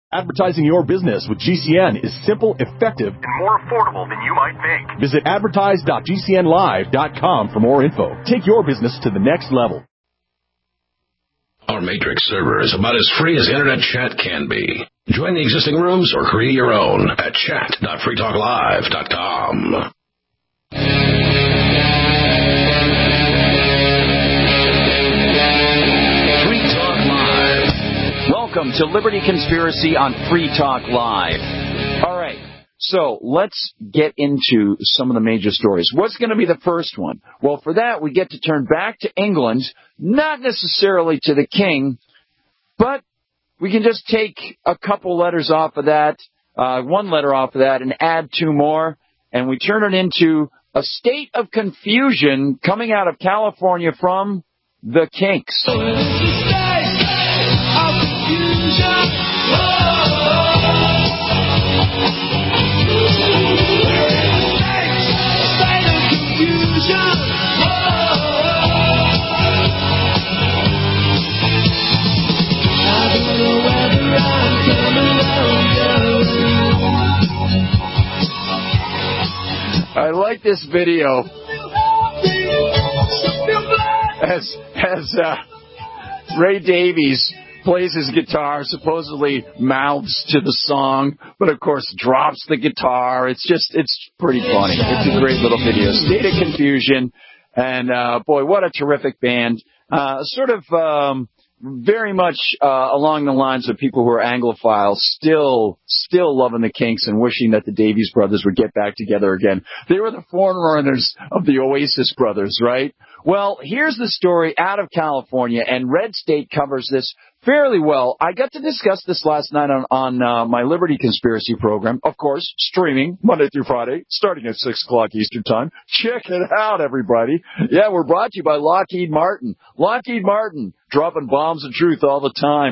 Advertising your business with GCN is simple, effective, and more affordable than you might think. Visit advertise.gcnlive.com for more info. Take your business to the next level. Our Matrix server is about as free as internet chat can be. Join the existing rooms or create your own at chat.freetalklive.com. Welcome to Liberty Conspiracy on Free Talk Live. All right, so let's get into some of the major stories. What's going to be the first one? Well, for that, we get to turn back to England, not necessarily to the king, but we can just take a couple letters off of that, one letter off of that, and add two more, and we turn it into a state of confusion coming out of California from the Kinks. I like this video as Ray Davies plays his guitar, supposedly mouths to the song, but of course drops the guitar. It's pretty funny. It's a great little video. State of Confusion, and boy, what a terrific band. Very much along the lines of people who are Anglophiles, still loving the Kinks and wishing that the Davies brothers would get back together again. They were the forerunners of the Oasis brothers, right? Well, here's the story out of California, and Red State covers this fairly well. I got to discuss this last night on my Liberty Conspiracy program, of course, streaming Monday through Friday, starting at 6 o'clock Eastern Time. Check it out, everybody. Yeah, we're brought to you by Lockheed Martin. Lockheed Martin, dropping bombs of truth all the time.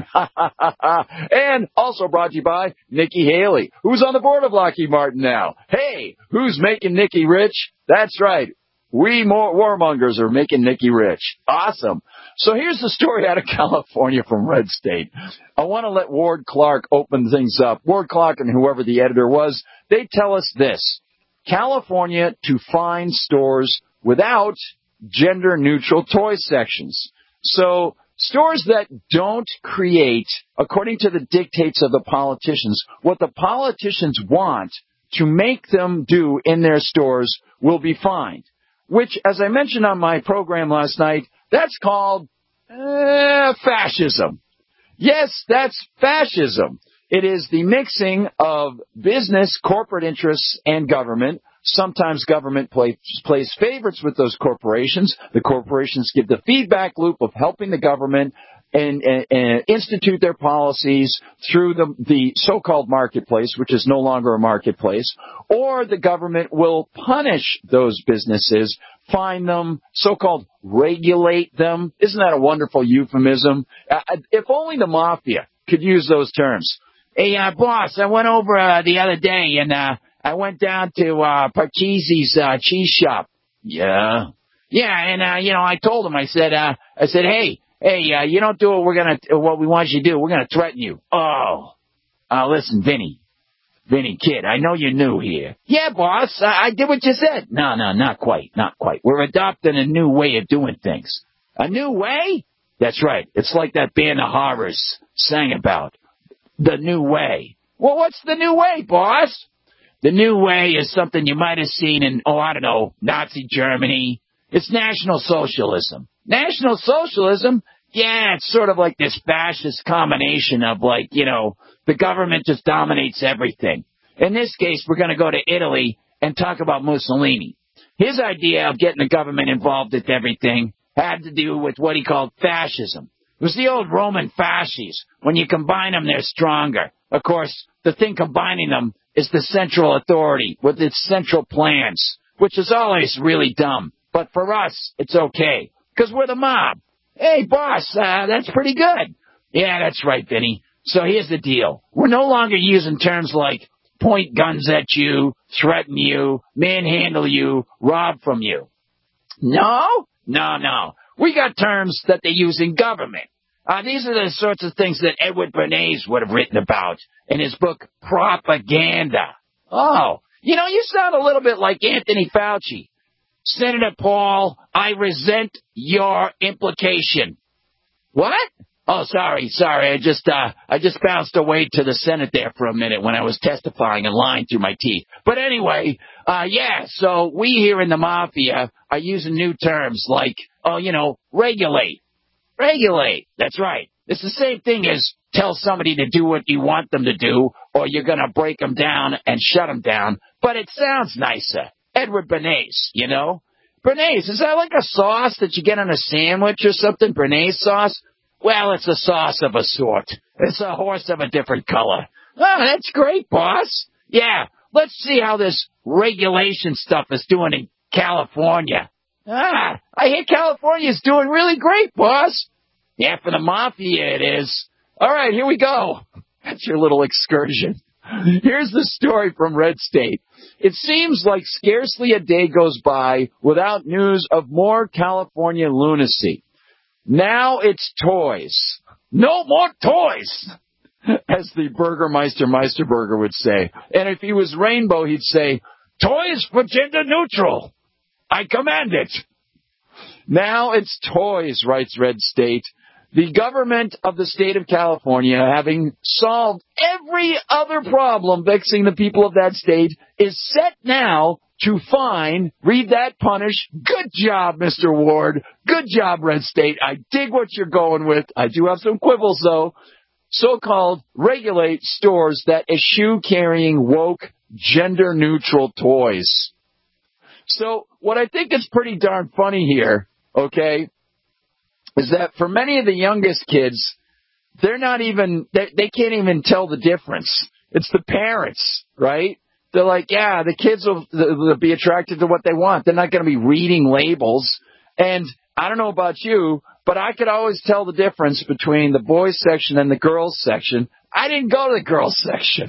And also brought to you by Nikki Haley, who's on the board of Lockheed Martin now. Hey, who's making Nikki rich? That's right. We warmongers are making Nikki rich. Awesome. So here's the story out of California from Red State. I want to let Ward Clark open things up. Ward Clark and whoever the editor was, they tell us this. California to find stores without gender-neutral toy sections. So stores that don't create, according to the dictates of the politicians, what the politicians want to make them do in their stores will be fined. Which, as I mentioned on my program last night, that's called fascism. Yes, that's fascism. It is the mixing of business, corporate interests, and government. Sometimes government plays favorites with those corporations. The corporations give the feedback loop of helping the government and institute their policies through the so-called marketplace, which is no longer a marketplace, or the government will punish those businesses, fine them, so-called regulate them. Isn't that a wonderful euphemism? If only the mafia could use those terms. Hey, boss, I went over the other day, and I went down to Parcheesi's cheese shop. Yeah? Yeah, and, I told him, I said, hey, you don't do what we want you to do. We're going to threaten you. Oh, listen, Vinny, kid, I know you're new here. Yeah, boss, I did what you said. No, not quite. We're adopting a new way of doing things. A new way? That's right. It's like that band of horrors sang about. The new way. Well, what's the new way, boss? The new way is something you might have seen in, Nazi Germany. It's National Socialism. National Socialism? Yeah, it's sort of like this fascist combination of the government just dominates everything. In this case, we're going to go to Italy and talk about Mussolini. His idea of getting the government involved with everything had to do with what he called fascism. It was the old Roman fasces. When you combine them, they're stronger. Of course, the thing combining them is the central authority with its central plans, which is always really dumb. But for us, it's okay, because we're the mob. Hey, boss, that's pretty good. Yeah, that's right, Vinny. So here's the deal. We're no longer using terms like point guns at you, threaten you, manhandle you, rob from you. No. We got terms that they use in government. These are the sorts of things that Edward Bernays would have written about in his book Propaganda. Oh, you sound a little bit like Anthony Fauci. Senator Paul, I resent your implication. What? Oh, sorry. I just bounced away to the Senate there for a minute when I was testifying and lying through my teeth. But anyway, so we here in the mafia are using new terms like, regulate. Regulate. That's right. It's the same thing as tell somebody to do what you want them to do, or you're going to break them down and shut them down. But it sounds nicer. Edward Bernays, Bernays, is that like a sauce that you get on a sandwich or something? Bernays sauce? Well, it's a sauce of a sort. It's a horse of a different color. Oh, that's great, boss. Yeah, let's see how this regulation stuff is doing in California. I hear California's doing really great, boss. Yeah, for the mafia it is. All right, here we go. That's your little excursion. Here's the story from Red State. It seems like scarcely a day goes by without news of more California lunacy. Now it's toys. No more toys, as the Burgermeister Meisterburger would say. And if he was Rainbow, he'd say, toys for gender neutral. I command it. Now it's toys, writes Red State. The government of the state of California, having solved every other problem vexing the people of that state, is set now to fine, read that, punish. Good job, Mr. Ward. Good job, Red State. I dig what you're going with. I do have some quibbles, though. So-called regulate stores that eschew carrying woke, gender-neutral toys. So what I think is pretty darn funny here, okay, is that for many of the youngest kids, they're not even, they can't even tell the difference. It's the parents, right? They're like, yeah, the kids will be attracted to what they want. They're not going to be reading labels. And I don't know about you, but I could always tell the difference between the boys section and the girls section. I didn't go to the girls section.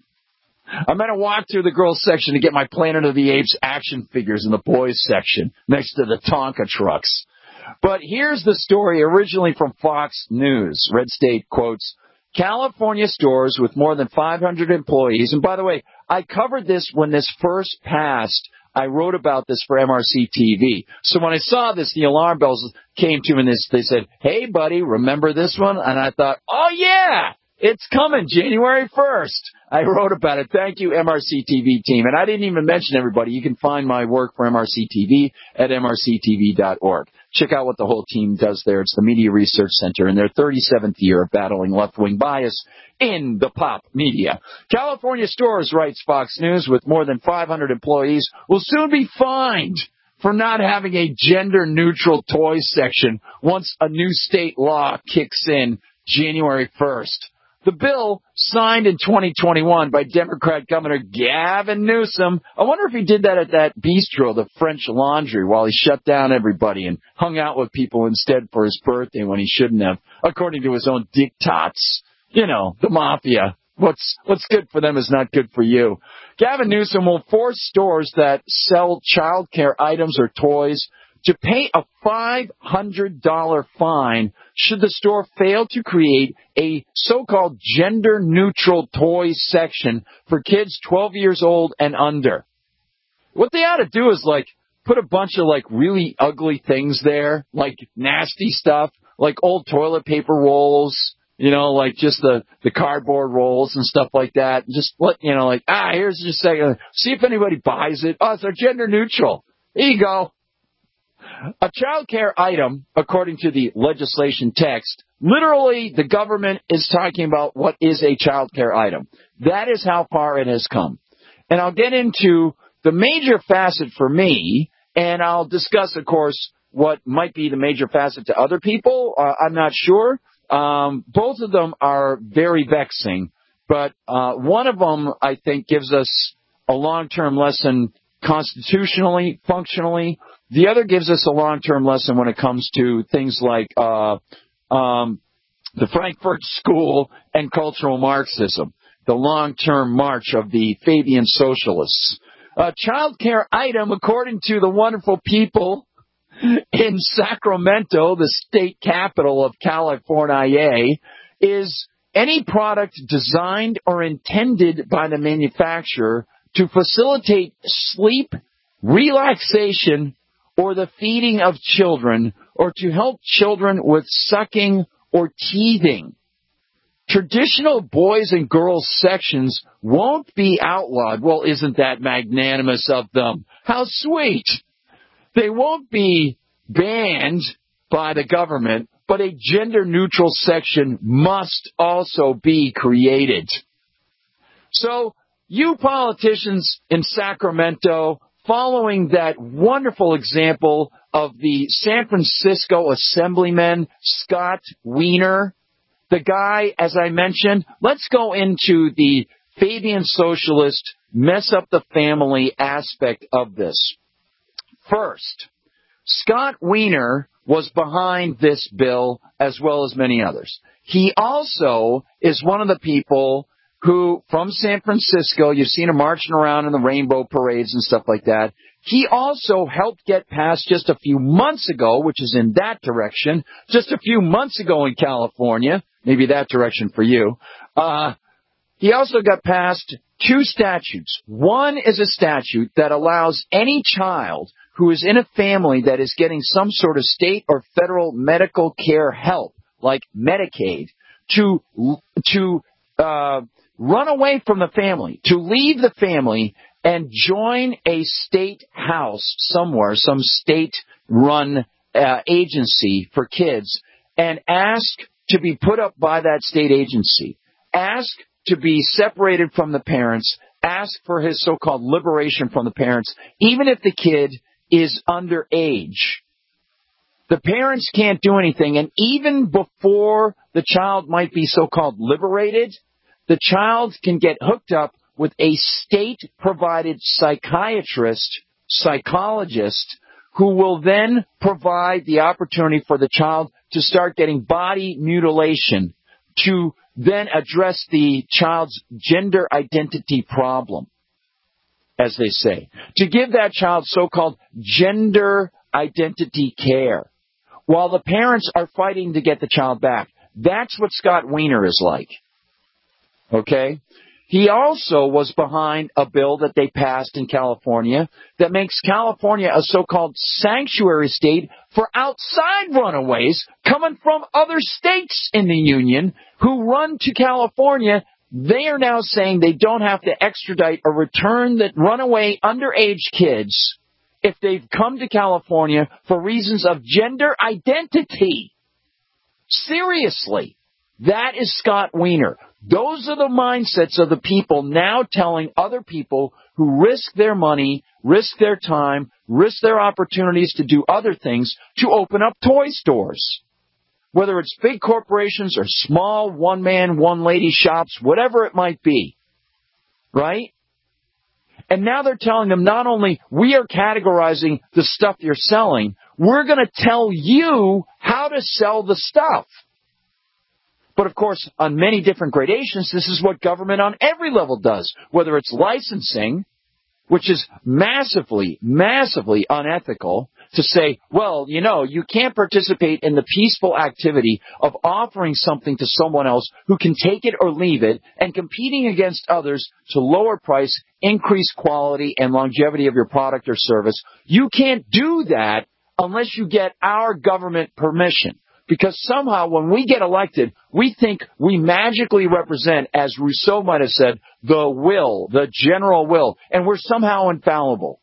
I'm going to walk through the girls section to get my Planet of the Apes action figures in the boys section next to the Tonka trucks. But here's the story originally from Fox News. Red State quotes, California stores with more than 500 employees. And by the way, I covered this when this first passed. I wrote about this for MRC TV. So when I saw this, the alarm bells came to me and they said, hey, buddy, remember this one? And I thought, oh, yeah, it's coming January 1st. I wrote about it. Thank you, MRC TV team. And I didn't even mention everybody. You can find my work for MRC TV at mrctv.org. Check out what the whole team does there. It's the Media Research Center in their 37th year of battling left-wing bias in the pop media. California stores, writes Fox News, with more than 500 employees, will soon be fined for not having a gender-neutral toys section once a new state law kicks in January 1st. The bill, signed in 2021 by Democrat Governor Gavin Newsom, I wonder if he did that at that bistro, the French Laundry, while he shut down everybody and hung out with people instead for his birthday when he shouldn't have, according to his own diktats. You know, the mafia. What's good for them is not good for you. Gavin Newsom will force stores that sell child care items or toys to pay a $500 fine should the store fail to create a so-called gender-neutral toys section for kids 12 years old and under. What they ought to do is, put a bunch of, really ugly things there, nasty stuff, like old toilet paper rolls, just the cardboard rolls and stuff like that. Just here's just saying, see if anybody buys it. Oh, it's gender-neutral. There you go. A child care item, according to the legislation text, literally the government is talking about what is a child care item. That is how far it has come. And I'll get into the major facet for me, and I'll discuss, of course, what might be the major facet to other people. I'm not sure. Both of them are very vexing, but one of them, I think, gives us a long-term lesson constitutionally, functionally. The other gives us a long-term lesson when it comes to things like the Frankfurt School and cultural Marxism, the long-term march of the Fabian socialists. A child care item, according to the wonderful people in Sacramento, the state capital of California, is any product designed or intended by the manufacturer to facilitate sleep, relaxation, or the feeding of children, or to help children with sucking or teething. Traditional boys and girls sections won't be outlawed. Well, isn't that magnanimous of them? How sweet! They won't be banned by the government, but a gender-neutral section must also be created. So, you politicians in Sacramento, following that wonderful example of the San Francisco Assemblyman Scott Wiener, the guy, as I mentioned, let's go into the Fabian socialist mess up the family aspect of this. First, Scott Wiener was behind this bill as well as many others. He also is one of the people who, from San Francisco, you've seen him marching around in the rainbow parades and stuff like that. He also helped get passed just a few months ago, which is in that direction, just a few months ago in California, maybe that direction for you. He also got passed two statutes. One is a statute that allows any child who is in a family that is getting some sort of state or federal medical care help, like Medicaid, to run away from the family, to leave the family and join a state house somewhere, some state-run agency for kids, and ask to be put up by that state agency, ask to be separated from the parents, ask for his so-called liberation from the parents, even if the kid is underage. The parents can't do anything, and even before the child might be so-called liberated, the child can get hooked up with a state-provided psychiatrist, psychologist, who will then provide the opportunity for the child to start getting body mutilation, to then address the child's gender identity problem, as they say, to give that child so-called gender identity care, while the parents are fighting to get the child back. That's what Scott Wiener is like. Okay? He also was behind a bill that they passed in California that makes California a so-called sanctuary state for outside runaways coming from other states in the union who run to California. They are now saying they don't have to extradite or return the runaway underage kids if they've come to California for reasons of gender identity. Seriously. That is Scott Wiener. Those are the mindsets of the people now telling other people who risk their money, risk their time, risk their opportunities to do other things to open up toy stores. Whether it's big corporations or small one-man, one-lady shops, whatever it might be. Right? And now they're telling them not only we are categorizing the stuff you're selling, we're going to tell you how to sell the stuff. But, of course, on many different gradations, this is what government on every level does, whether it's licensing, which is massively, massively unethical, to say, well, you know, you can't participate in the peaceful activity of offering something to someone else who can take it or leave it and competing against others to lower price, increase quality and longevity of your product or service. You can't do that unless you get our government permission. Because somehow when we get elected, we think we magically represent, as Rousseau might have said, the will, the general will, and we're somehow infallible.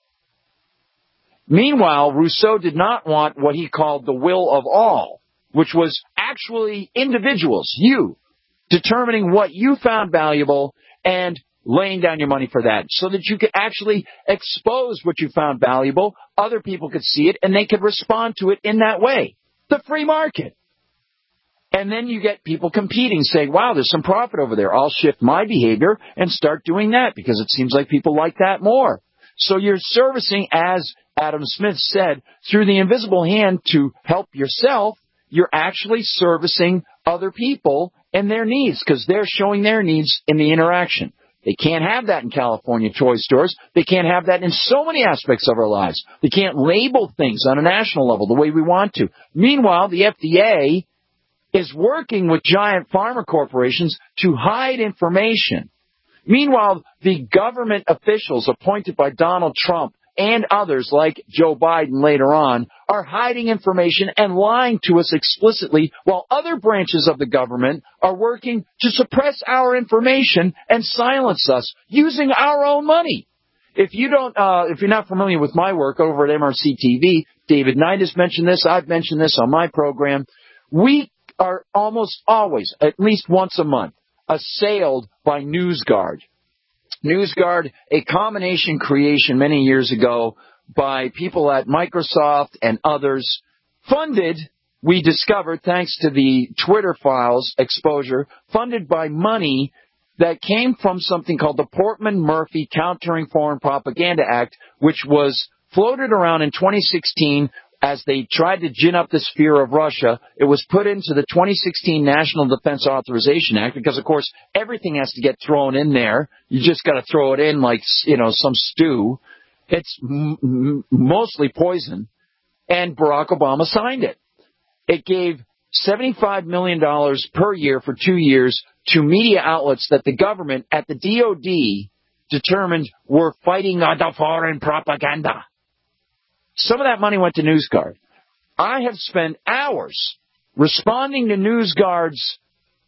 Meanwhile, Rousseau did not want what he called the will of all, which was actually individuals, you, determining what you found valuable and laying down your money for that, so that you could actually expose what you found valuable, other people could see it, and they could respond to it in that way. The free market. And then you get people competing, saying, wow, there's some profit over there. I'll shift my behavior and start doing that because it seems like people like that more. So you're servicing, as Adam Smith said, through the invisible hand to help yourself, you're actually servicing other people and their needs because they're showing their needs in the interaction. They can't have that in California toy stores. They can't have that in so many aspects of our lives. They can't label things on a national level the way we want to. Meanwhile, the FDA is working with giant pharma corporations to hide information. Meanwhile, the government officials appointed by Donald Trump and others like Joe Biden later on are hiding information and lying to us explicitly, while other branches of the government are working to suppress our information and silence us using our own money. If you're not familiar with my work over at MRC TV, David Knight has mentioned this. I've mentioned this on my program. We are almost always, at least once a month, assailed by NewsGuard. NewsGuard, a combination creation many years ago by people at Microsoft and others, funded, we discovered, thanks to the Twitter files exposure, funded by money that came from something called the Portman-Murphy Countering Foreign Propaganda Act, which was floated around in 2016 as they tried to gin up this fear of Russia. It was put into the 2016 National Defense Authorization Act because, of course, everything has to get thrown in there. You just got to throw it in like, some stew. It's mostly poison. And Barack Obama signed it. It gave $75 million per year for 2 years to media outlets that the government at the DOD determined were fighting the foreign propaganda. Some of that money went to NewsGuard. I have spent hours responding to NewsGuard's,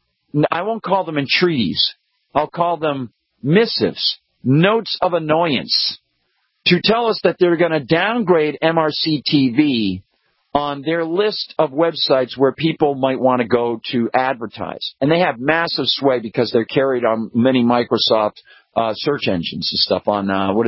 I won't call them entreaties, I'll call them missives, notes of annoyance, to tell us that they're going to downgrade MRC TV on their list of websites where people might want to go to advertise. And they have massive sway because they're carried on many Microsoft search engines and stuff on,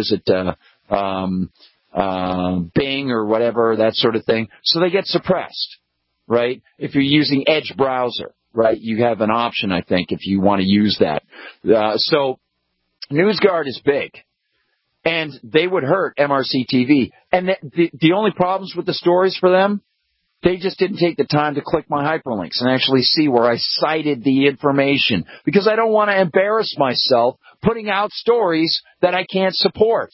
Bing or whatever, that sort of thing. So they get suppressed, right? If you're using Edge browser, right, you have an option, I think, if you want to use that. So NewsGuard is big, and they would hurt MRC TV. And the only problems with the stories for them, they just didn't take the time to click my hyperlinks and actually see where I cited the information, because I don't want to embarrass myself putting out stories that I can't support.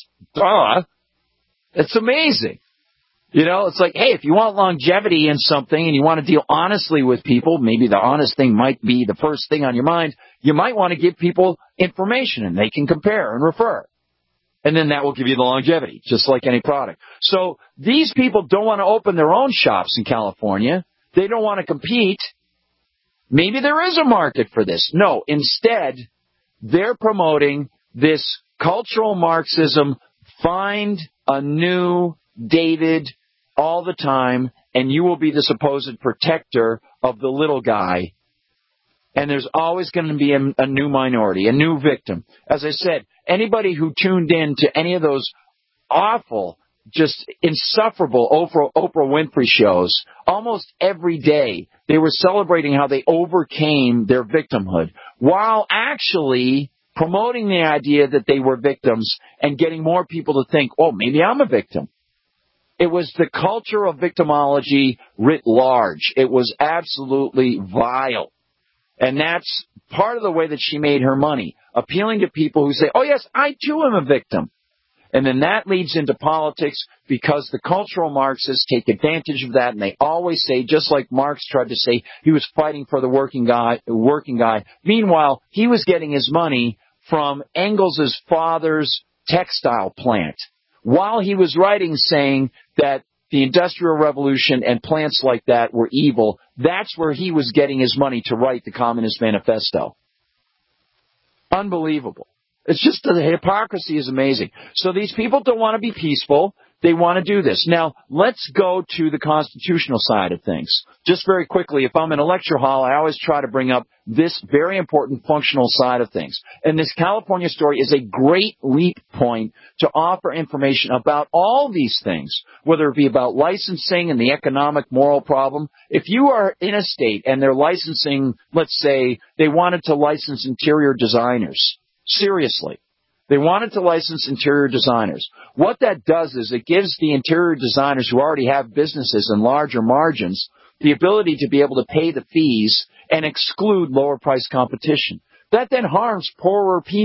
It's amazing. It's like, hey, if you want longevity in something and you want to deal honestly with people, maybe the honest thing might be the first thing on your mind. You might want to give people information and they can compare and refer. And then that will give you the longevity, just like any product. So these people don't want to open their own shops in California. They don't want to compete. Maybe there is a market for this. No, instead, they're promoting this cultural Marxism. Find a new David all the time, and you will be the supposed protector of the little guy. And there's always going to be a new minority, a new victim. As I said, anybody who tuned in to any of those awful, just insufferable Oprah Winfrey shows, almost every day they were celebrating how they overcame their victimhood while actually promoting the idea that they were victims and getting more people to think, oh, maybe I'm a victim. It was the culture of victimology writ large. It was absolutely vile. And that's part of the way that she made her money, appealing to people who say, oh, yes, I too am a victim. And then that leads into politics because the cultural Marxists take advantage of that, and they always say, just like Marx tried to say he was fighting for the working guy. Meanwhile, he was getting his money from Engels' father's textile plant while he was writing saying that the Industrial Revolution and plants like that were evil. That's where he was getting his money to write the Communist Manifesto. Unbelievable. It's just the hypocrisy is amazing. So these people don't want to be peaceful. They want to do this. Now, let's go to the constitutional side of things. Just very quickly, if I'm in a lecture hall, I always try to bring up this very important functional side of things. And this California story is a great leap point to offer information about all these things, whether it be about licensing and the economic moral problem. If you are in a state and they're licensing, let's say they wanted to license interior designers, seriously. They wanted to license interior designers. What that does is it gives the interior designers who already have businesses and larger margins the ability to be able to pay the fees and exclude lower price competition. That then harms poorer people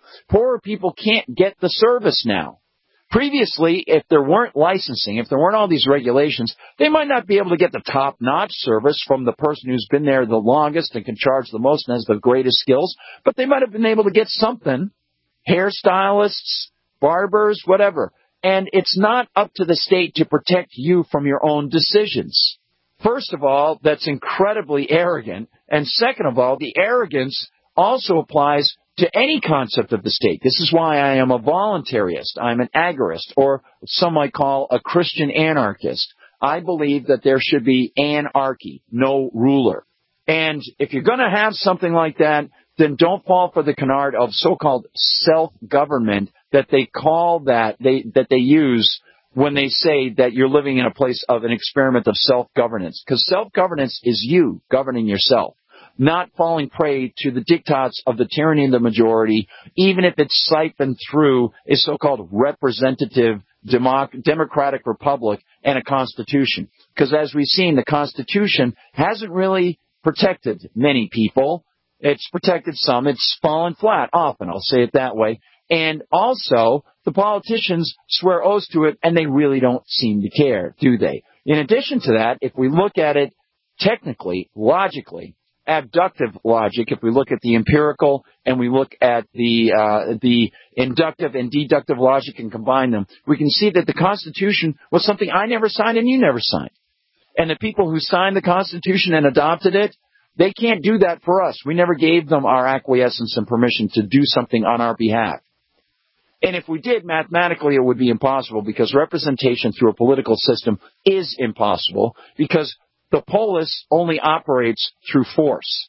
Poorer people can't get the service now. Previously, if there weren't licensing, if there weren't all these regulations, they might not be able to get the top-notch service from the person who's been there the longest and can charge the most and has the greatest skills, but they might have been able to get something. Hairstylists, barbers, whatever. And it's not up to the state to protect you from your own decisions. First of all, that's incredibly arrogant. And second of all, the arrogance also applies to any concept of the state. This is why I am a voluntarist. I'm an agorist, or some might call a Christian anarchist. I believe that there should be anarchy, no ruler. And if you're going to have something like that, then don't fall for the canard of so-called self-government that they call that they use when they say that you're living in a place of an experiment of self-governance. Because self-governance is you governing yourself, not falling prey to the diktats of the tyranny of the majority, even if it's siphoned through a so-called representative democratic republic and a constitution. Because as we've seen, the Constitution hasn't really protected many people. It's protected some. It's fallen flat often, I'll say it that way. And also, the politicians swear oaths to it, and they really don't seem to care, do they? In addition to that, if we look at it technically, logically, abductive logic, if we look at the empirical and we look at the inductive and deductive logic and combine them, we can see that the Constitution was something I never signed and you never signed. And the people who signed the Constitution and adopted it, they can't do that for us. We never gave them our acquiescence and permission to do something on our behalf. And if we did, mathematically, it would be impossible because representation through a political system is impossible because the polis only operates through force.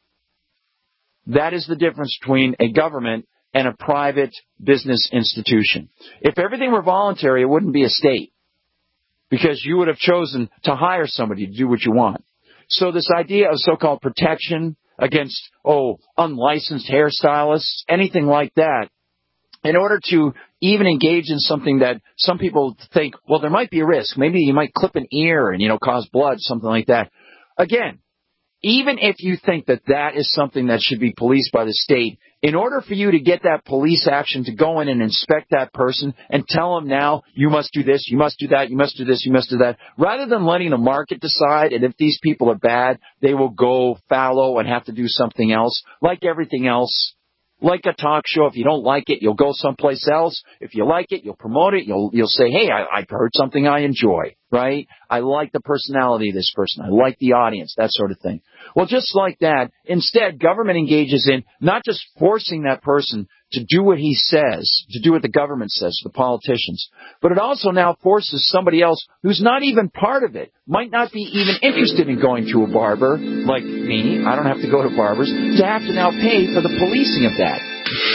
That is the difference between a government and a private business institution. If everything were voluntary, it wouldn't be a state because you would have chosen to hire somebody to do what you want. So this idea of so-called protection against, unlicensed hairstylists, anything like that, in order to even engage in something that some people think, well, there might be a risk. Maybe you might clip an ear and, cause blood, something like that. Again, even if you think that that is something that should be policed by the state, in order for you to get that police action to go in and inspect that person and tell them now, you must do this, you must do that, you must do this, you must do that, rather than letting the market decide, and if these people are bad, they will go fallow and have to do something else, like everything else. Like a talk show, if you don't like it, you'll go someplace else. If you like it, you'll promote it. You'll say, hey, I've heard something I enjoy, right? I like the personality of this person. I like the audience, that sort of thing. Well, just like that, instead, government engages in not just forcing that person to do what he says, to do what the government says, the politicians, but it also now forces somebody else who's not even part of it, might not be even interested in going to a barber, like me, I don't have to go to barbers, to have to now pay for the policing of that.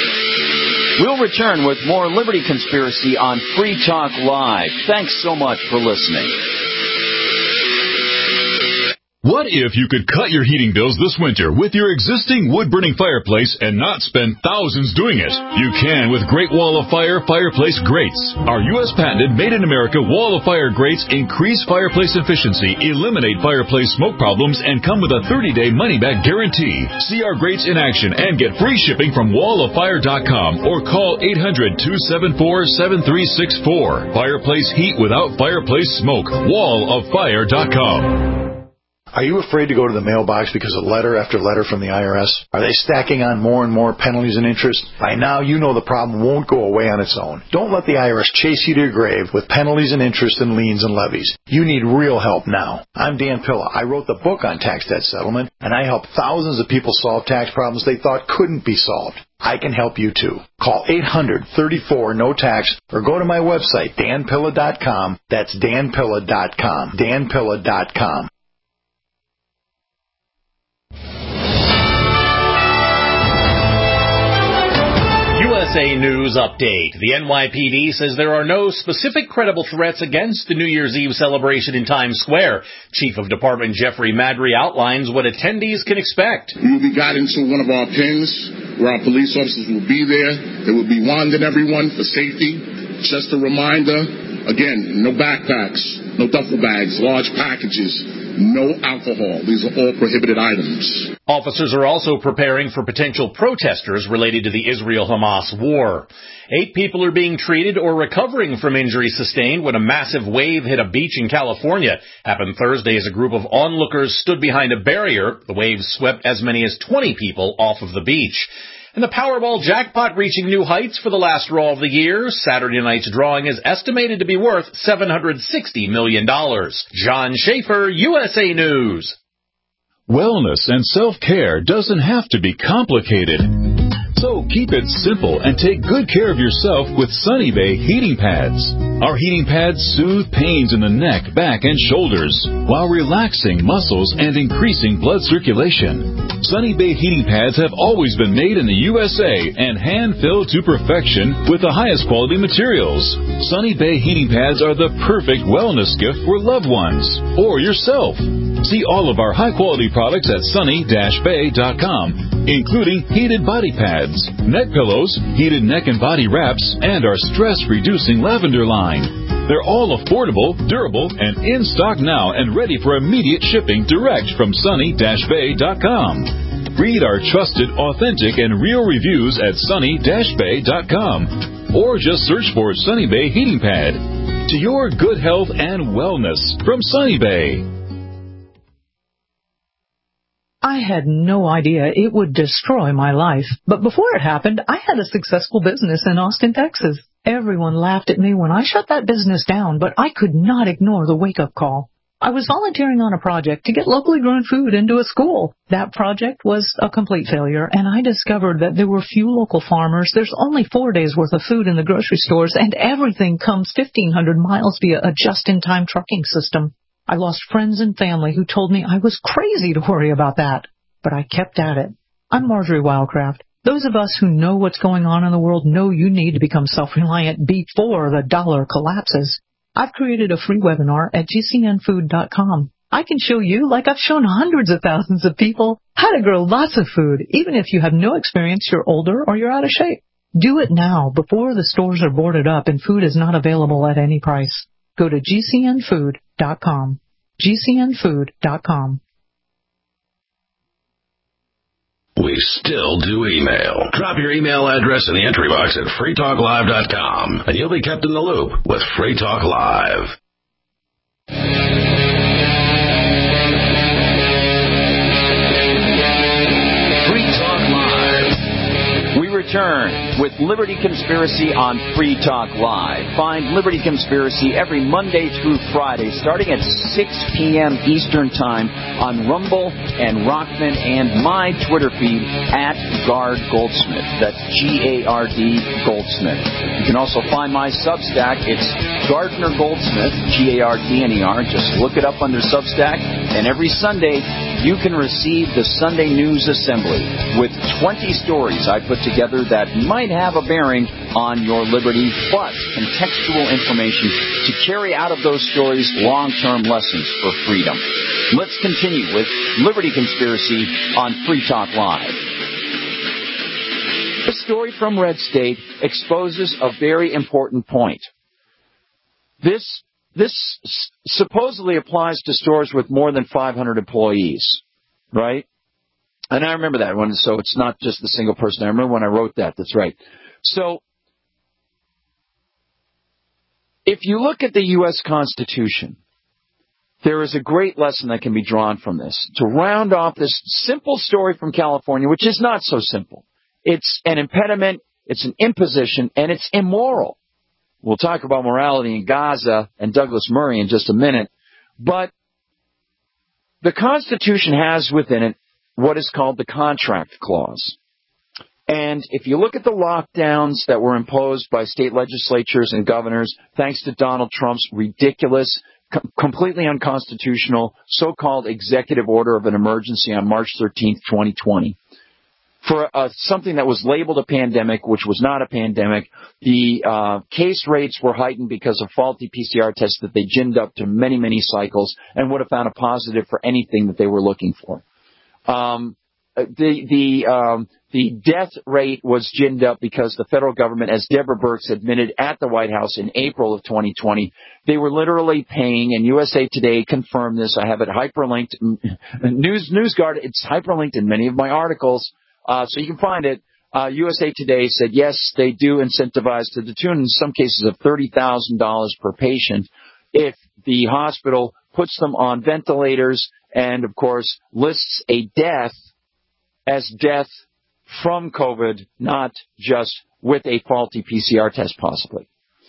We'll return with more Liberty Conspiracy on Free Talk Live. Thanks so much for listening. What if you could cut your heating bills this winter with your existing wood-burning fireplace and not spend thousands doing it? You can with Great Wall of Fire fireplace grates. Our U.S. patented made-in-America Wall of Fire grates increase fireplace efficiency, eliminate fireplace smoke problems, and come with a 30-day money-back guarantee. See our grates in action and get free shipping from walloffire.com or call 800-274-7364. Fireplace heat without fireplace smoke. walloffire.com. Are you afraid to go to the mailbox because of letter after letter from the IRS? Are they stacking on more and more penalties and interest? By now, you know the problem won't go away on its own. Don't let the IRS chase you to your grave with penalties and interest and liens and levies. You need real help now. I'm Dan Pilla. I wrote the book on tax debt settlement, and I help thousands of people solve tax problems they thought couldn't be solved. I can help you too. Call 800-34-NO-TAX or go to my website, danpilla.com. That's danpilla.com. danpilla.com. USA News Update. The NYPD says there are no specific credible threats against the New Year's Eve celebration in Times Square. Chief of Department Jeffrey Madry outlines what attendees can expect. We will be guided to one of our pins where our police officers will be there. There will be wanding everyone for safety. Just a reminder, Again, no backpacks, no duffel bags, large packages, no alcohol. These are all prohibited items. Officers are also preparing for potential protesters related to the Israel-Hamas war. 8 people are being treated or recovering from injuries sustained when a massive wave hit a beach in California. Happened Thursday as a group of onlookers stood behind a barrier. The waves swept as many as 20 people off of the beach. And the Powerball jackpot reaching new heights for the last draw of the year. Saturday night's drawing is estimated to be worth $760 million. John Schaefer, USA News. Wellness and self-care doesn't have to be complicated. So keep it simple and take good care of yourself with Sunny Bay heating pads. Our heating pads soothe pains in the neck, back, and shoulders while relaxing muscles and increasing blood circulation. Sunny Bay heating pads have always been made in the USA and hand-filled to perfection with the highest quality materials. Sunny Bay heating pads are the perfect wellness gift for loved ones or yourself. See all of our high-quality products at sunny-bay.com, including heated body pads, neck pillows, heated neck and body wraps, and our stress-reducing lavender line. They're all affordable, durable, and in stock now and ready for immediate shipping direct from sunny-bay.com. Read our trusted, authentic, and real reviews at sunny-bay.com or just search for Sunny Bay Heating Pad. To your good health and wellness from Sunny Bay. I had no idea it would destroy my life, but before it happened, I had a successful business in Austin, Texas. Everyone laughed at me when I shut that business down, but I could not ignore the wake-up call. I was volunteering on a project to get locally grown food into a school. That project was a complete failure, and I discovered that there were few local farmers. There's only 4 days' worth of food in the grocery stores, and everything comes 1,500 miles via a just-in-time trucking system. I lost friends and family who told me I was crazy to worry about that, but I kept at it. I'm Marjorie Wildcraft. Those of us who know what's going on in the world know you need to become self-reliant before the dollar collapses. I've created a free webinar at gcnfood.com. I can show you, like I've shown hundreds of thousands of people, how to grow lots of food, even if you have no experience, you're older, or you're out of shape. Do it now, before the stores are boarded up and food is not available at any price. Go to gcnfood.com. gcnfood.com. We still do email. Drop your email address in the entry box at freetalklive.com, and you'll be kept in the loop with Free Talk Live. Free Talk Live. We return with Liberty Conspiracy on Free Talk Live. Find Liberty Conspiracy every Monday through Friday, starting at 6 p.m. Eastern Time on Rumble and Rockman and my Twitter feed at Gard Goldsmith. That's Gard Goldsmith. You can also find my Substack. It's Gardner Goldsmith, Gardner. Just look it up under Substack. And every Sunday, you can receive the Sunday News Assembly with 20 stories I put together that might have a bearing on your liberty, plus contextual information to carry out of those stories long-term lessons for freedom. Let's continue with Liberty Conspiracy on Free Talk Live. A story from Red State exposes a very important point. This supposedly applies to stores with more than 500 employees, right? And I remember that one, so it's not just the single person. I remember when I wrote that. That's right. So if you look at the U.S. Constitution, there is a great lesson that can be drawn from this. To round off this simple story from California, which is not so simple. It's an impediment, it's an imposition, and it's immoral. We'll talk about morality in Gaza and Douglas Murray in just a minute. But the Constitution has within it what is called the Contract Clause. And if you look at the lockdowns that were imposed by state legislatures and governors, thanks to Donald Trump's ridiculous, completely unconstitutional, so-called executive order of an emergency on March 13th, 2020, for something that was labeled a pandemic, which was not a pandemic, the case rates were heightened because of faulty PCR tests that they ginned up to many, many cycles and would have found a positive for anything that they were looking for. the death rate was ginned up because the federal government, as Deborah Birx admitted at the White House in April of 2020, they were literally paying, and USA Today confirmed this. I have it hyperlinked. NewsGuard, it's hyperlinked in many of my articles, so you can find it. USA Today said, yes, they do incentivize to the tune, in some cases, of $30,000 per patient if the hospital puts them on ventilators and, of course, lists a death as death from COVID, not just with a faulty PCR test possibly.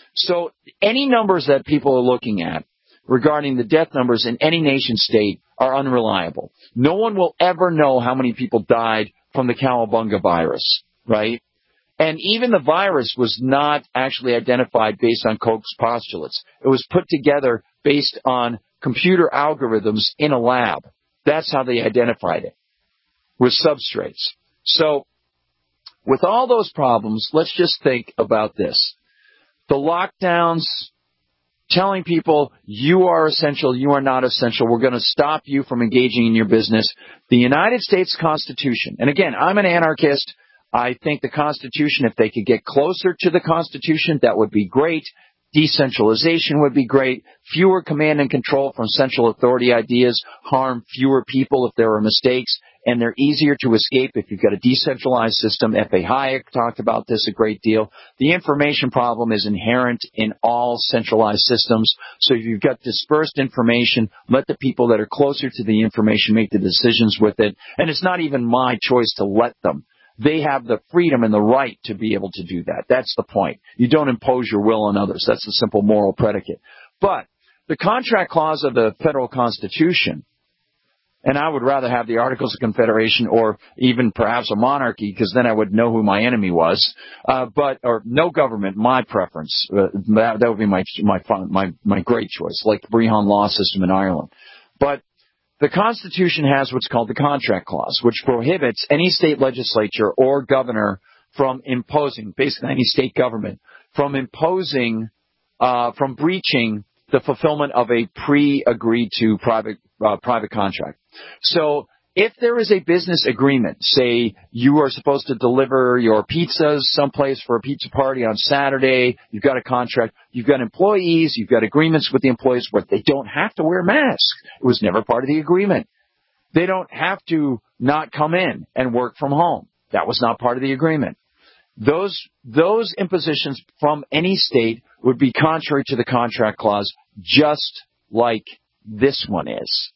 So any numbers that people are looking at regarding the death numbers in any nation state are unreliable. No one will ever know how many people died from the Cowabunga virus, right? And even the virus was not actually identified based on Koch's postulates. It was put together based on computer algorithms in a lab. That's how they identified it, with substrates. So with all those problems, let's just think about this. The lockdowns, telling people you are essential, you are not essential, we're going to stop you from engaging in your business. The United States Constitution, and again, I'm an anarchist. I think the Constitution, if they could get closer to the Constitution, that would be great. Decentralization would be great. Fewer command and control from central authority ideas harm fewer people if there are mistakes, and they're easier to escape if you've got a decentralized system. F.A. Hayek talked about this a great deal. The information problem is inherent in all centralized systems. So if you've got dispersed information, let the people that are closer to the information make the decisions with it. And it's not even my choice to let them. They have the freedom and the right to be able to do that. That's the point. You don't impose your will on others. That's the simple moral predicate. But the contract clause of the federal Constitution, and I would rather have the Articles of Confederation or even perhaps a monarchy, because then I would know who my enemy was. Or no government, my preference. That would be my great choice, like the Brehon law system in Ireland. But the Constitution has what's called the Contract Clause, which prohibits any state legislature or governor from imposing, basically any state government, from imposing, from breaching the fulfillment of a pre-agreed to private contract. So if there is a business agreement, say you are supposed to deliver your pizzas someplace for a pizza party on Saturday, you've got a contract, you've got employees, you've got agreements with the employees where they don't have to wear masks. It was never part of the agreement. They don't have to not come in and work from home. That was not part of the agreement. Those impositions from any state would be contrary to the contract clause, just like this one is.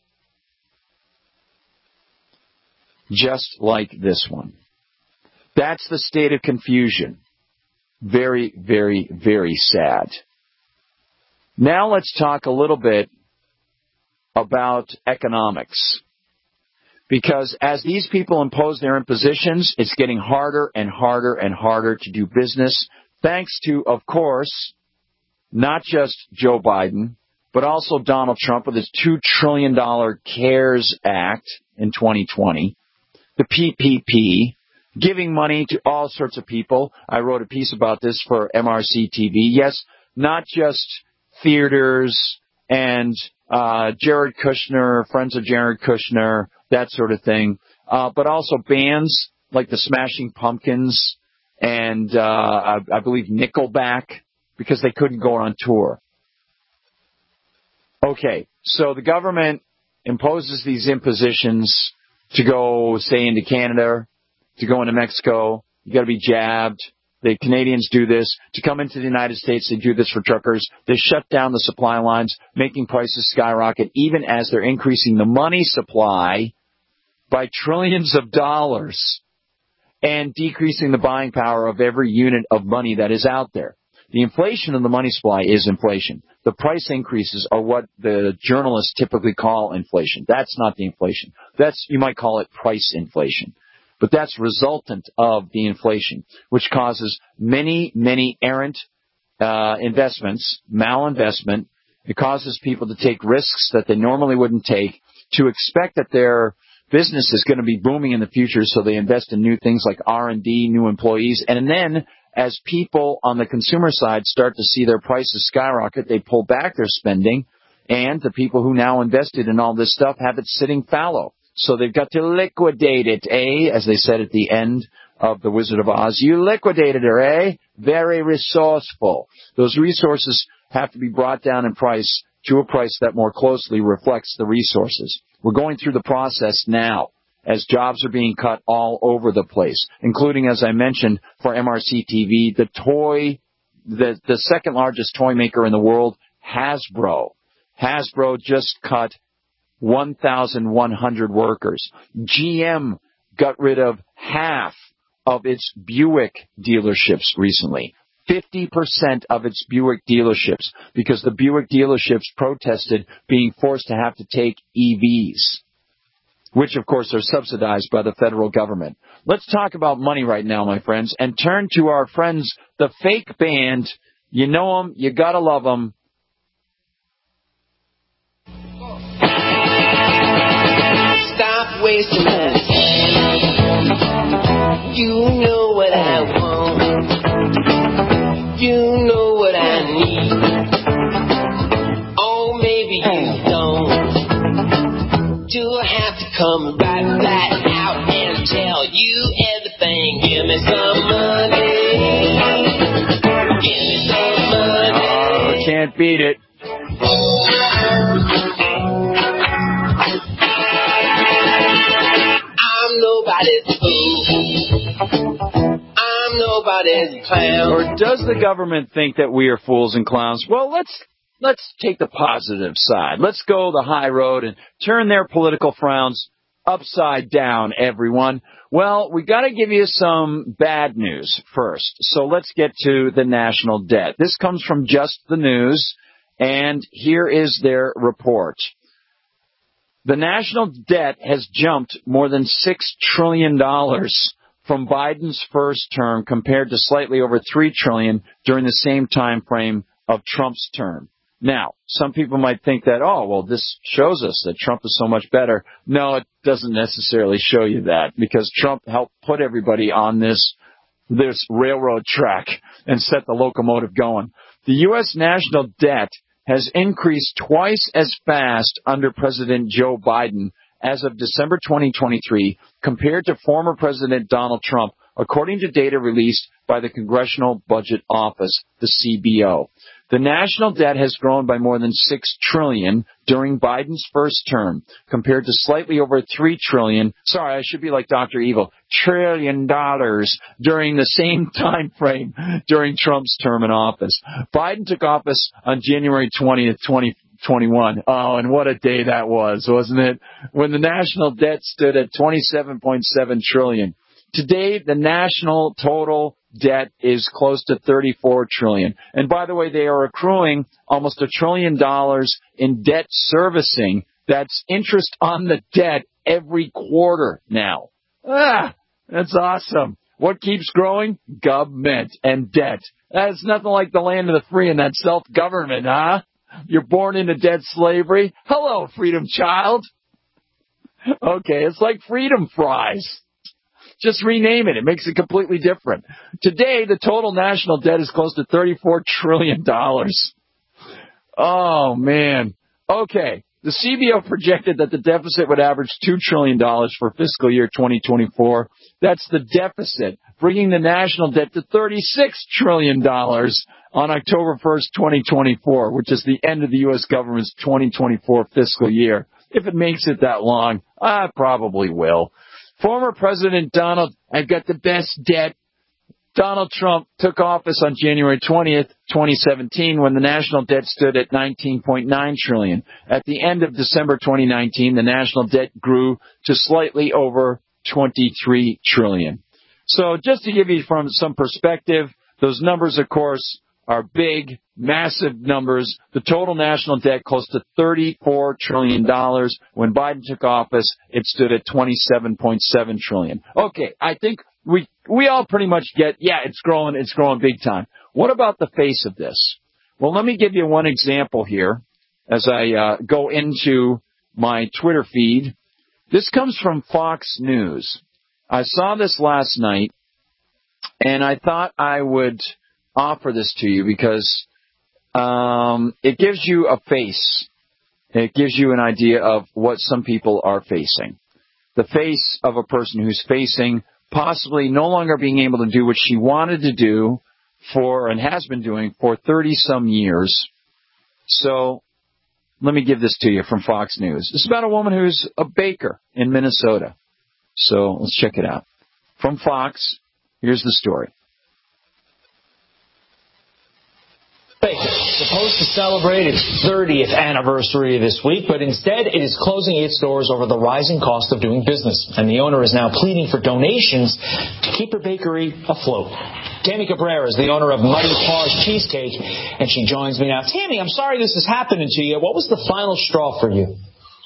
Just like this one. That's the state of confusion. Very, very, very sad. Now let's talk a little bit about economics. Because as these people impose their impositions, it's getting harder and harder and harder to do business, thanks to, of course, not just Joe Biden, but also Donald Trump with his $2 trillion CARES Act in 2020. The PPP, giving money to all sorts of people. I wrote a piece about this for MRC TV. Yes, not just theaters and Jared Kushner, friends of Jared Kushner, that sort of thing, but also bands like the Smashing Pumpkins and I believe Nickelback, because they couldn't go on tour. Okay, so the government imposes these impositions to go, say, into Canada, to go into Mexico. You got to be jabbed. The Canadians do this. To come into the United States, they do this for truckers. They shut down the supply lines, making prices skyrocket, even as they're increasing the money supply by trillions of dollars and decreasing the buying power of every unit of money that is out there. The inflation of the money supply is inflation. The price increases are what the journalists typically call inflation. That's not the inflation. You might call it price inflation. But that's resultant of the inflation, which causes many, many errant investments, malinvestment. It causes people to take risks that they normally wouldn't take, to expect that their business is going to be booming in the future, so they invest in new things like R&D, new employees, and then as people on the consumer side start to see their prices skyrocket, they pull back their spending, and the people who now invested in all this stuff have it sitting fallow. So they've got to liquidate it, eh? As they said at the end of The Wizard of Oz. You liquidated her, eh? Very resourceful. Those resources have to be brought down in price to a price that more closely reflects the resources. We're going through the process now as jobs are being cut all over the place, including, as I mentioned, for MRC-TV, the second largest toy maker in the world, Hasbro. Hasbro just cut 1,100 workers. GM got rid of half of its Buick dealerships recently. 50% of its Buick dealerships, because the Buick dealerships protested being forced to have to take EVs, which, of course, are subsidized by the federal government. Let's talk about money right now, my friends, and turn to our friends, the Fake Band. You know them, you gotta love them. Stop wasting my time. You know what I want. You know what I need. Oh, maybe you don't. Do I have to come right back out and tell you everything? Give me some money. Give me some money. Oh, can't beat it. I'm nobody's fool. I'm nobody's clown. Or does the government think that we are fools and clowns? Well, let's take the positive side. Let's go the high road and turn their political frowns upside down, everyone. Well, we got to give you some bad news first. So let's get to the national debt. This comes from Just the News, and here is their report. The national debt has jumped more than $6 trillion from Biden's first term compared to slightly over $3 trillion during the same time frame of Trump's term. Now, some people might think that, oh, well, this shows us that Trump is so much better. No, it doesn't necessarily show you that, because Trump helped put everybody on this railroad track and set the locomotive going. The U.S. national debt has increased twice as fast under President Joe Biden as of December 2023 compared to former President Donald Trump, according to data released by the Congressional Budget Office, the CBO. The national debt has grown by more than $6 trillion during Biden's first term, compared to slightly over $3 trillion. Sorry, I should be like Dr. Evil. $1 trillion during the same time frame during Trump's term in office. Biden took office on January 20th, 2021. Oh, and what a day that was, wasn't it? When the national debt stood at $27.7 trillion. Today, the national total debt is close to $34 trillion. And by the way, they are accruing almost $1 trillion in debt servicing. That's interest on the debt every quarter now. That's awesome. What keeps growing? Government and debt. That's nothing like the land of the free and that self-government, huh? You're born into debt slavery. Hello, freedom child. Okay, it's like freedom fries. Just rename it. It makes it completely different. Today, the total national debt is close to $34 trillion. Oh, man. Okay. The CBO projected that the deficit would average $2 trillion for fiscal year 2024. That's the deficit, bringing the national debt to $36 trillion on October 1st, 2024, which is the end of the U.S. government's 2024 fiscal year. If it makes it that long, I probably will. Former President I've got the best debt. Donald Trump took office on January 20th, 2017, when the national debt stood at $19.9 trillion. At the end of December 2019, the national debt grew to slightly over $23 trillion. So just to give you from some perspective, those numbers, of course, are big, massive numbers. The total national debt close to $34 trillion. When Biden took office, it stood at $27.7 trillion. Okay, I think we all pretty much get, it's growing big time. What about the face of this? Well, let me give you one example here as I go into my Twitter feed. This comes from Fox News. I saw this last night, and I thought I would offer this to you because it gives you a face. It gives you an idea of what some people are facing. the face of a person who's facing possibly no longer being able to do what she wanted to do for and has been doing for 30-some years. So let me give this to you from Fox News. This is about a woman who's a baker in Minnesota. So let's check it out. From Fox, here's the story. Supposed to celebrate its 30th anniversary this week, but instead it is closing its doors over the rising cost of doing business. And the owner is now pleading for donations to keep her bakery afloat. Tammy Cabrera is the owner of Muddy Paws Cheesecake, and she joins me now. Tammy, I'm sorry this is happening to you. What was the final straw for you?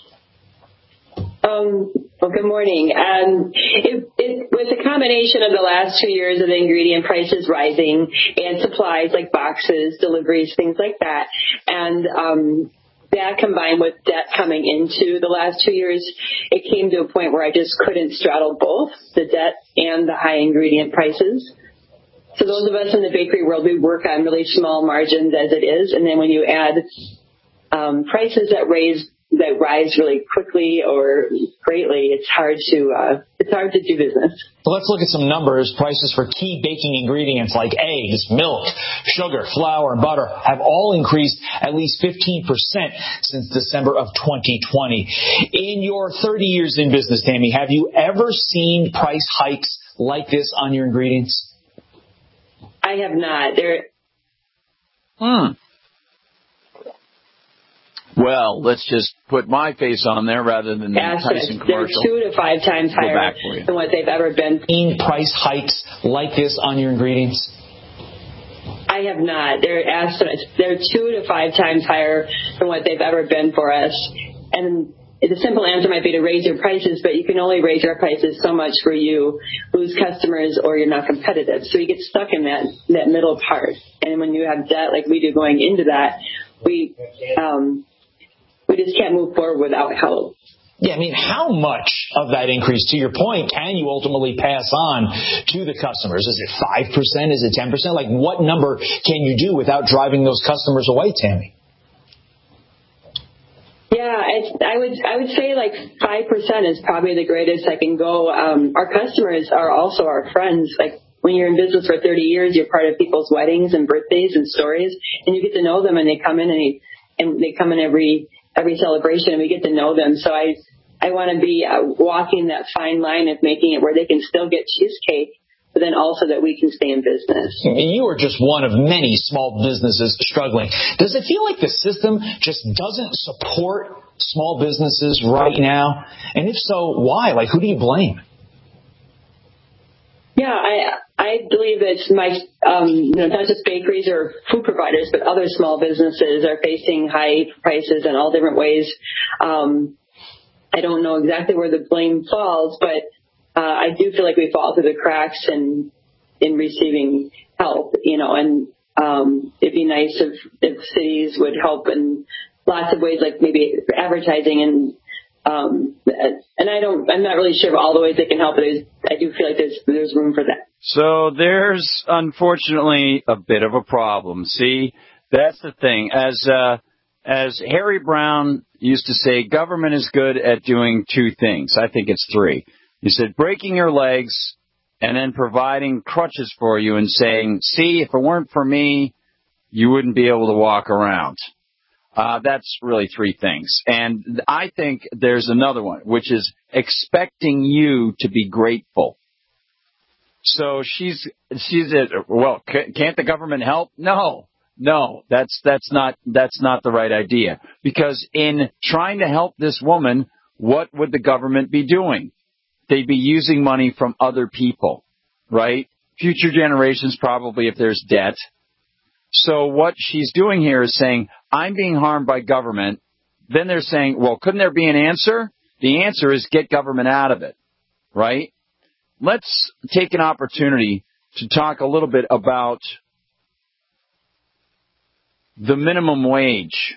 Well, good morning. It was a combination of the last 2 years of the ingredient prices rising and supplies like boxes, deliveries, things like that. And that combined with debt coming into the last 2 years, it came to a point where I just couldn't straddle both the debt and the high ingredient prices. So those of us in the bakery world, we work on really small margins as it is. And then when you add prices that rise really quickly or greatly, it's hard to do business. So let's look at some numbers. Prices for key baking ingredients like eggs, milk, sugar, flour, and butter have all increased at least 15% since December of 2020. In your 30 years in business, Tammy, have you ever seen price hikes like this on your ingredients? I have not. Well, let's just put my face on there rather than the Tyson commercial. They're 2 to 5 times higher than what they've ever been. Seen price hikes like this on your ingredients? I have not. They're estimates. They're 2 to 5 times higher than what they've ever been for us. And the simple answer might be to raise your prices, but you can only raise your prices so much where you lose customers or you're not competitive. So you get stuck in that middle part. And when you have debt like we do going into that, we just can't move forward without help. Yeah, I mean, how much of that increase, to your point, can you ultimately pass on to the customers? Is it 5%? Is it 10%? Like, what number can you do without driving those customers away, Tammy? Yeah, I would say like 5% is probably the greatest I can go. Our customers are also our friends. Like, when you're in business for 30 years, you're part of people's weddings and birthdays and stories, and you get to know them, and they come in and they come in every celebration, and we get to know them. So I want to be walking that fine line of making it where they can still get cheesecake, but then also that we can stay in business. You are just one of many small businesses struggling. Does it feel like the system just doesn't support small businesses right now? And if so, why? Like, who do you blame? Yeah, I believe it's not just bakeries or food providers, but other small businesses are facing high prices in all different ways. I don't know exactly where the blame falls, but I do feel like we fall through the cracks in receiving help, and it'd be nice if cities would help in lots of ways, like maybe advertising and I'm not really sure of all the ways they can help, but I do feel like there's room for that. So there's unfortunately a bit of a problem. See, that's the thing. As Harry Brown used to say, government is good at doing 2 things. I think it's 3. He said breaking your legs and then providing crutches for you and saying, see, if it weren't for me, you wouldn't be able to walk around. That's really 3 things. And I think there's another one, which is expecting you to be grateful. So she's well, can't the government help? No, that's not the right idea. Because in trying to help this woman, what would the government be doing? They'd be using money from other people, right? Future generations probably if there's debt. So what she's doing here is saying, I'm being harmed by government. Then they're saying, well, couldn't there be an answer? The answer is get government out of it, right? Let's take an opportunity to talk a little bit about the minimum wage.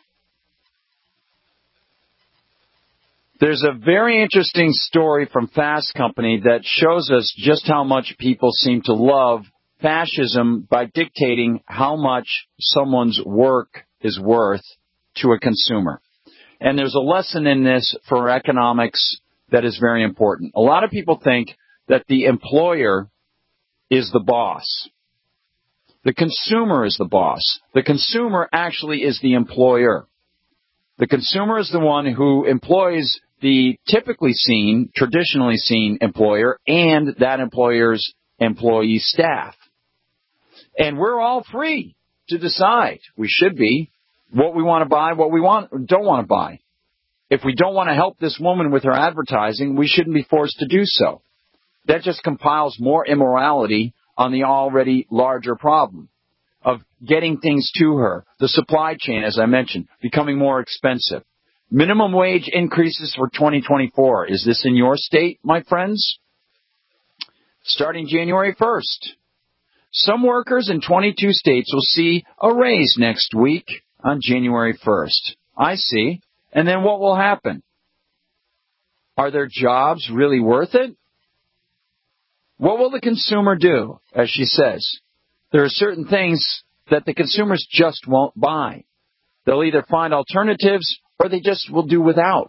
There's a very interesting story from Fast Company that shows us just how much people seem to love fascism by dictating how much someone's work is worth to a consumer. And there's a lesson in this for economics that is very important. A lot of people think that the employer is the boss. The consumer is the boss. The consumer actually is the employer. The consumer is the one who employs the typically seen, traditionally seen employer and that employer's employee staff. And we're all free to decide, we should be, what we want to buy, what we don't want to buy. If we don't want to help this woman with her advertising, we shouldn't be forced to do so. That just compiles more immorality on the already larger problem of getting things to her. The supply chain, as I mentioned, becoming more expensive. Minimum wage increases for 2024. Is this in your state, my friends? Starting January 1st. Some workers in 22 states will see a raise next week on January 1st. I see. And then what will happen? Are their jobs really worth it? What will the consumer do? As she says, there are certain things that the consumers just won't buy. They'll either find alternatives or they just will do without.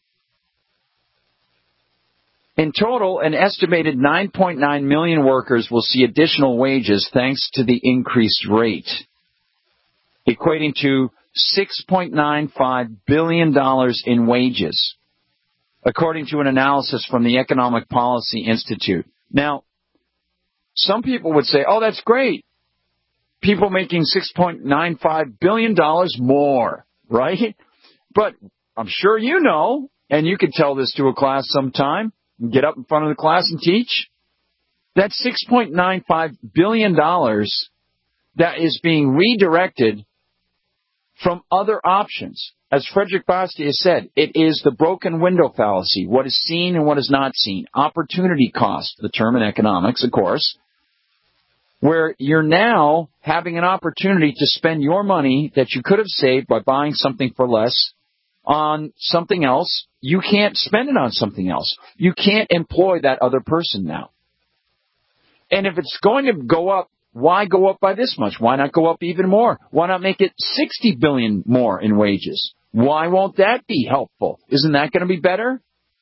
In total, an estimated 9.9 million workers will see additional wages thanks to the increased rate, equating to $6.95 billion in wages, according to an analysis from the Economic Policy Institute. Now, some people would say, oh, that's great. People making $6.95 billion more, right? But I'm sure you know, and you could tell this to a class sometime, and get up in front of the class and teach, that $6.95 billion that is being redirected from other options. As Frederick Bastiat said, it is the broken window fallacy, what is seen and what is not seen. Opportunity cost, the term in economics, of course, where you're now having an opportunity to spend your money that you could have saved by buying something for less on something else. You can't spend it on something else. You can't employ that other person now. And if it's going to go up, why go up by this much? Why not go up even more? Why not make it $60 billion more in wages? Why won't that be helpful? Isn't that going to be better?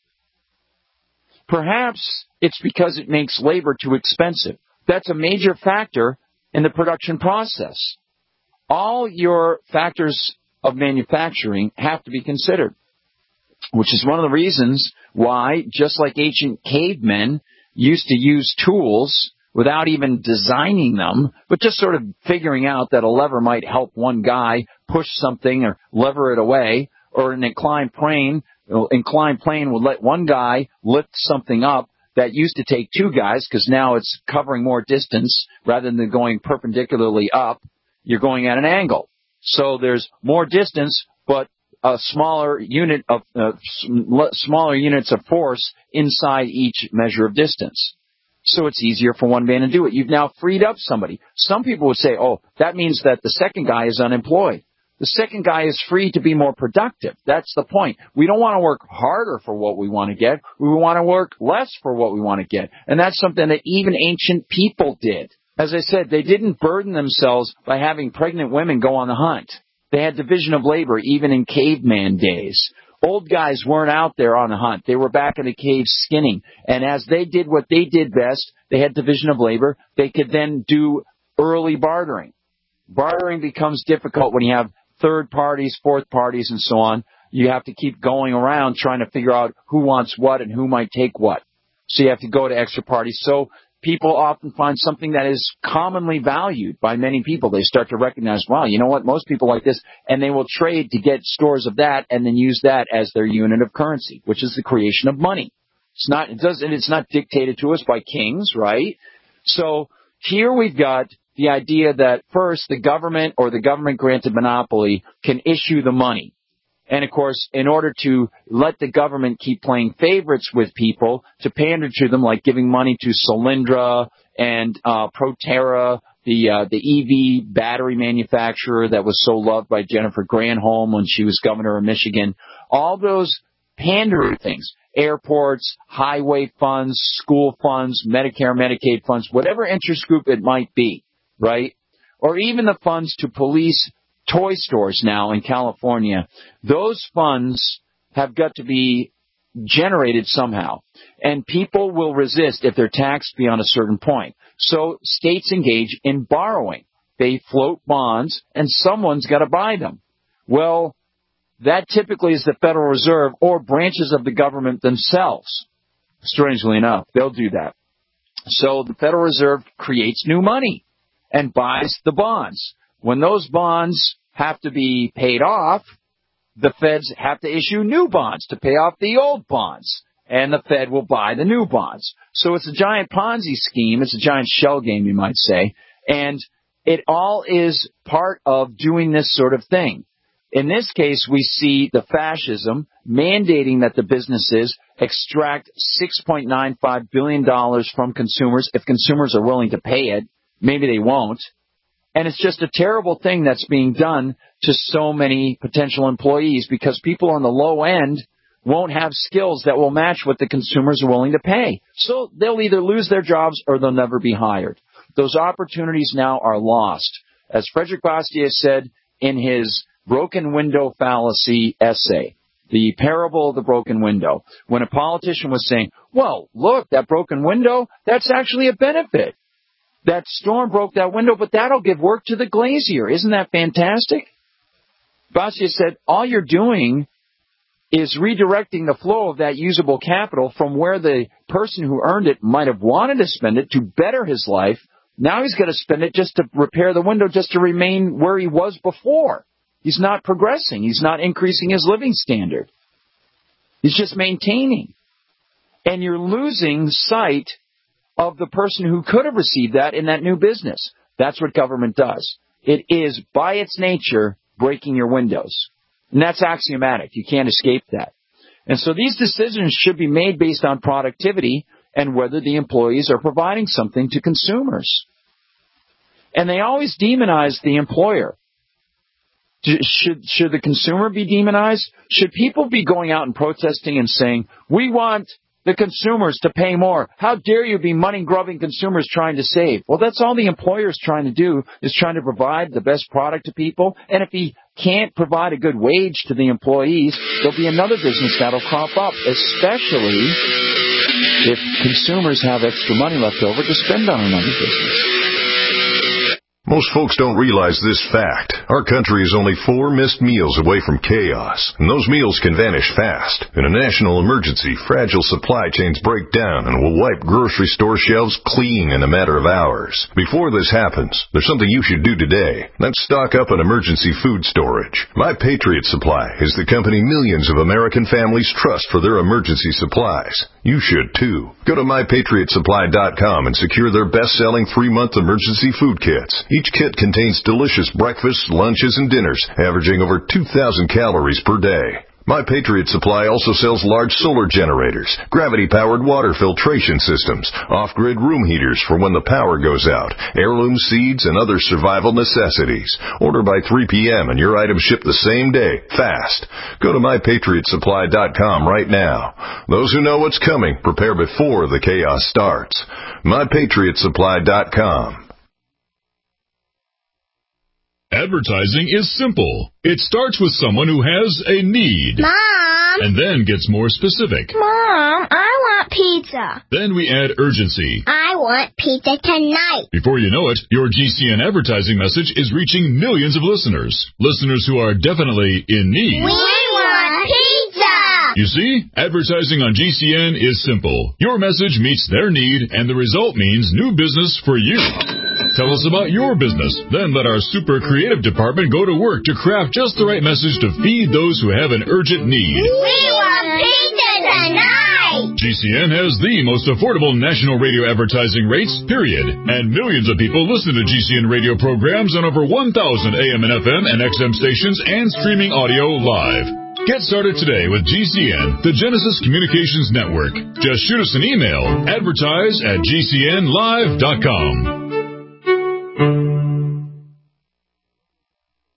Perhaps it's because it makes labor too expensive. That's a major factor in the production process. All your factors of manufacturing have to be considered, which is one of the reasons why, just like ancient cavemen used to use tools without even designing them, but just sort of figuring out that a lever might help one guy push something or lever it away, or an inclined plane would let one guy lift something up that used to take two guys, because now it's covering more distance rather than going perpendicularly up. You're going at an angle. So there's more distance, but a smaller unit of smaller units of force inside each measure of distance. So it's easier for one man to do it. You've now freed up somebody. Some people would say, oh, that means that the second guy is unemployed. The second guy is free to be more productive. That's the point. We don't want to work harder for what we want to get. We want to work less for what we want to get. And that's something that even ancient people did. As I said, they didn't burden themselves by having pregnant women go on the hunt. They had division of labor even in caveman days. Old guys weren't out there on the hunt. They were back in the cave skinning. And as they did what they did best, they had division of labor. They could then do early bartering. Bartering becomes difficult when you have third parties, fourth parties, and so on. You have to keep going around trying to figure out who wants what and who might take what. So you have to go to extra parties. So people often find something that is commonly valued by many people. They start to recognize, wow, you know what, most people like this, and they will trade to get stores of that and then use that as their unit of currency, which is the creation of money. It's not dictated to us by kings, right? So here we've got the idea that first the government or the government-granted monopoly can issue the money. And, of course, in order to let the government keep playing favorites with people, to pander to them, like giving money to Solyndra and Proterra, the EV battery manufacturer that was so loved by Jennifer Granholm when she was governor of Michigan, all those pandering things, airports, highway funds, school funds, Medicare, Medicaid funds, whatever interest group it might be, right? Or even the funds to police toy stores now in California. Those funds have got to be generated somehow. And people will resist if they're taxed beyond a certain point. So states engage in borrowing. They float bonds, and someone's got to buy them. Well, that typically is the Federal Reserve or branches of the government themselves. Strangely enough, they'll do that. So the Federal Reserve creates new money and buys the bonds. When those bonds have to be paid off, the Feds have to issue new bonds to pay off the old bonds, and the Fed will buy the new bonds. So it's a giant Ponzi scheme. It's a giant shell game, you might say, and it all is part of doing this sort of thing. In this case, we see the fascism mandating that the businesses extract $6.95 billion from consumers if consumers are willing to pay it. Maybe they won't. And it's just a terrible thing that's being done to so many potential employees because people on the low end won't have skills that will match what the consumers are willing to pay. So they'll either lose their jobs or they'll never be hired. Those opportunities now are lost. As Frederick Bastiat said in his Broken Window Fallacy essay, the parable of the broken window, when a politician was saying, well, look, that broken window, that's actually a benefit. That storm broke that window, but that'll give work to the glazier. Isn't that fantastic? Bastiat said, all you're doing is redirecting the flow of that usable capital from where the person who earned it might have wanted to spend it to better his life. Now he's got to spend it just to repair the window, just to remain where he was before. He's not progressing. He's not increasing his living standard. He's just maintaining. And you're losing sight of the person who could have received that in that new business. That's what government does. It is, by its nature, breaking your windows. And that's axiomatic. You can't escape that. And so these decisions should be made based on productivity and whether the employees are providing something to consumers. And they always demonize the employer. Should the consumer be demonized? Should people be going out and protesting and saying, we want the consumers to pay more? How dare you be money-grubbing consumers trying to save? Well, that's all the employer's trying to do, is trying to provide the best product to people. And if he can't provide a good wage to the employees, there'll be another business that'll crop up, especially if consumers have extra money left over to spend on another business. Most folks don't realize this fact. Our country is only 4 missed meals away from chaos, and those meals can vanish fast. In a national emergency, fragile supply chains break down and will wipe grocery store shelves clean in a matter of hours. Before this happens, there's something you should do today. Let's stock up on emergency food storage. My Patriot Supply is the company millions of American families trust for their emergency supplies. You should too. Go to MyPatriotSupply.com and secure their best-selling 3-month emergency food kits. Each kit contains delicious breakfasts, lunches, and dinners, averaging over 2,000 calories per day. My Patriot Supply also sells large solar generators, gravity-powered water filtration systems, off-grid room heaters for when the power goes out, heirloom seeds, and other survival necessities. Order by 3 p.m. and your items ship the same day, fast. Go to MyPatriotSupply.com right now. Those who know what's coming, prepare before the chaos starts. MyPatriotSupply.com. Advertising is simple. It starts with someone who has a need. Mom! And then gets more specific. Mom, I want pizza. Then we add urgency. I want pizza tonight. Before you know it, your GCN advertising message is reaching millions of listeners. Listeners who are definitely in need. We want pizza! You see, advertising on GCN is simple. Your message meets their need, and the result means new business for you. Tell us about your business. Then let our super creative department go to work to craft just the right message to feed those who have an urgent need. We want pizza tonight! GCN has the most affordable national radio advertising rates, period. And millions of people listen to GCN radio programs on over 1,000 AM and FM and XM stations and streaming audio live. Get started today with GCN, the Genesis Communications Network. Just shoot us an email, advertise@gcnlive.com.